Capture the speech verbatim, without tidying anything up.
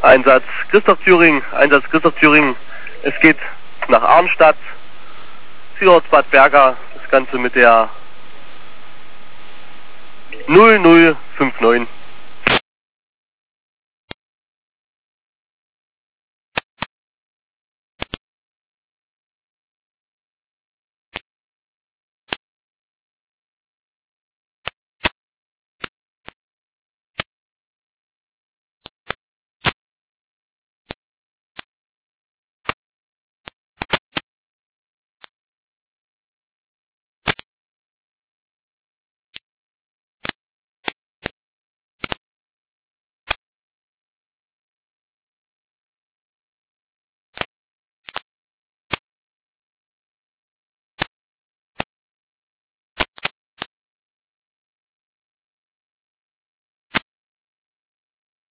Einsatz Christoph Thüringen, Einsatz Christoph Thüringen. Es geht nach Arnstadt, Zielort Bad Berka, das Ganze mit der null null fünf neun.